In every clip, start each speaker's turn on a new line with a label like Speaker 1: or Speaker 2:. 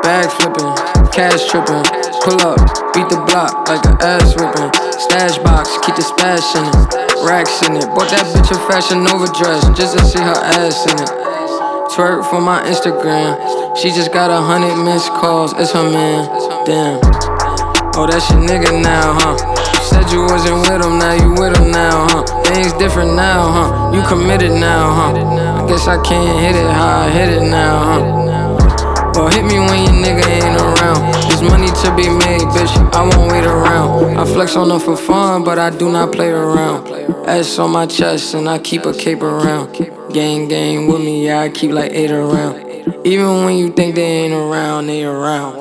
Speaker 1: Bag flipping, cash tripping. Pull up, beat the block like an ass whipping. Stash box, keep the stash in it. Racks in it. Bought that bitch a Fashion Nova dress just to see her ass in it. Twerk for my Instagram. She just got 100 missed calls. It's her man. Damn. Oh, that's your nigga now, huh? You said you wasn't with him, now you with him now, huh? Things different now, huh? You committed now, huh? I guess I can't hit it how I hit it now, huh? Well, hit me when your nigga ain't around. There's money to be made, bitch, I won't wait around. I flex on them for fun, but I do not play around. S on my chest and I keep a cape around. Gang with me, yeah, I keep like 8 around. Even when you think they ain't around, they around.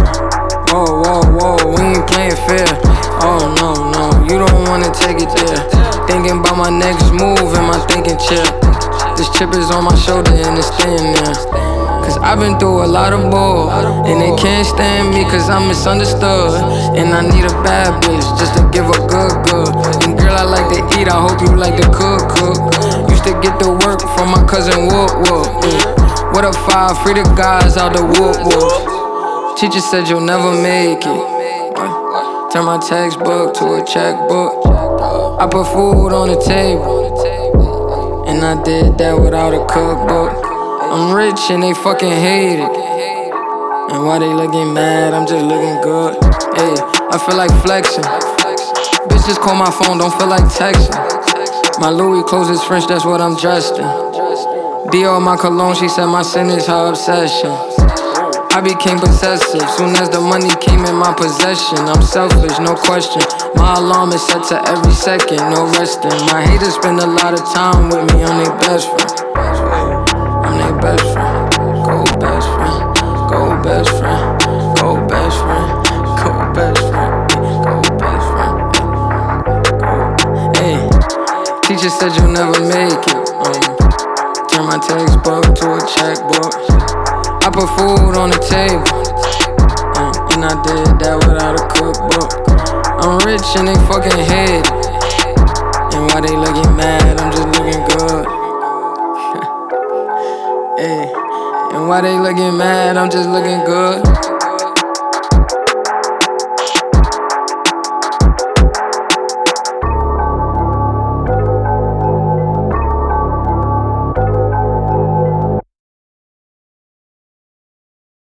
Speaker 1: Whoa, we ain't playing fair. Oh no, you don't wanna take it there. Thinking about my next move in my thinking chair. This chip is on my shoulder and it's staying there. Cause I've been through a lot of bull, and they can't stand me cause I'm misunderstood. And I need a bad bitch just to give a good. And girl, I like to eat, I hope you like to cook. Used to get the work from my cousin Whoop. What a 5, free the guys out the Whoop. Teacher said you'll never make it. Turn my textbook to a checkbook. I put food on the table, and I did that without a cookbook. I'm rich and they fucking hate it. And while they looking mad, I'm just looking good. Hey, I feel like flexing. Bitch just call my phone, don't feel like texting. My Louis clothes is French, that's what I'm dressed in. Dior my cologne, she said my sin is her obsession. I became possessive, soon as the money came in my possession. I'm selfish, no question. My alarm is set to every second, no resting. My haters spend a lot of time with me, I'm their best friend. I'm their best friend. Go best friend. Go best friend. Go best friend. Go best friend. Go best friend. Hey, teacher said you'll never make it. Turn my textbook to a checkbook. I put food on the table, and I did that without a cookbook. I'm rich and they fucking hate it. And while they looking mad, I'm just looking good. Hey, and while they looking mad, I'm just looking good.